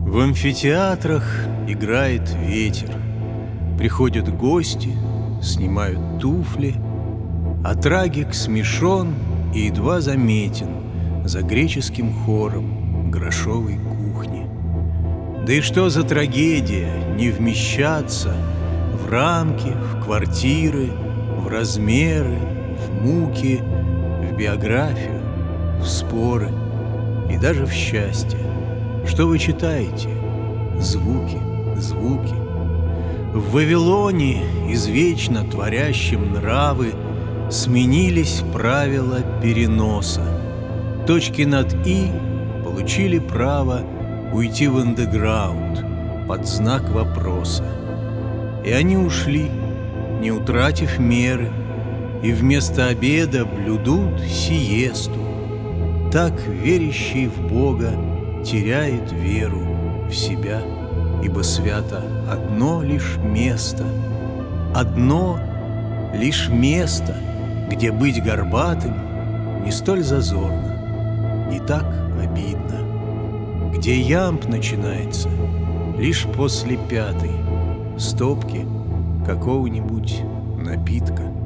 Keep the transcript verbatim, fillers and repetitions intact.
В амфитеатрах играет ветер. Приходят гости, снимают туфли, а трагик смешон и едва заметен за греческим хором грошовой кухни. Да и что за трагедия не вмещаться в рамки, в квартиры, в размеры, в муки, в биографию, в споры и даже в счастье. Что вы читаете? Звуки, звуки. В Вавилоне, извечно творящем нравы, сменились правила переноса. Точки над «и» получили право уйти в андеграунд под знак вопроса. И они ушли, не утратив меры, и вместо обеда блюдут сиесту. Так верящий в Бога теряет веру в себя, ибо свято одно лишь место, одно лишь место, где быть горбатым не столь зазорно, не так обидно, где ямб начинается лишь после пятой стопки какого-нибудь напитка.